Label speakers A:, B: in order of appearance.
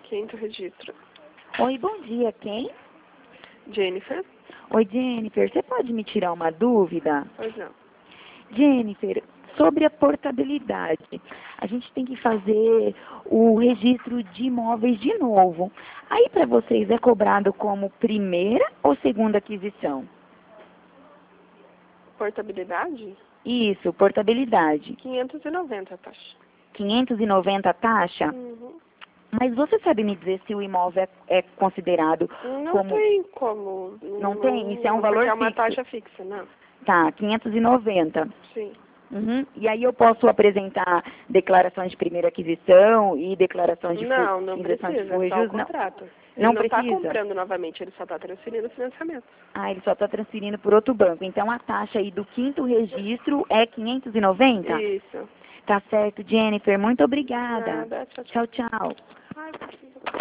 A: Quinto registro.
B: Oi, bom dia, quem?
A: Jennifer?
B: Oi, Jennifer, você pode me tirar uma dúvida?
A: Pois não.
B: Jennifer, sobre a portabilidade, a gente tem que fazer o registro de imóveis de novo. Aí para vocês é cobrado como primeira ou segunda aquisição?
A: Portabilidade?
B: Isso, portabilidade.
A: 590 a taxa.
B: 590 a taxa?
A: Uhum.
B: Mas você sabe me dizer se o imóvel é considerado
A: Não
B: como...
A: tem como.
B: Não tem? Isso é um valor
A: porque é uma
B: fixo.
A: taxa fixa, não.
B: Tá, 590.
A: Sim.
B: Uhum. E aí eu posso apresentar declarações de primeira aquisição e declarações de
A: Não
B: indexação de
A: precisa, é
B: furos?
A: só o
B: Não,
A: contrato. Ele
B: não
A: não está
B: precisa?
A: comprando novamente, ele só está transferindo o financiamento.
B: Ah, ele só está transferindo por outro banco. Então a taxa aí do quinto registro é 590?
A: Isso.
B: Tá certo, Jennifer. Muito obrigada.
A: Nada, tchau, tchau.
B: Tchau, tchau.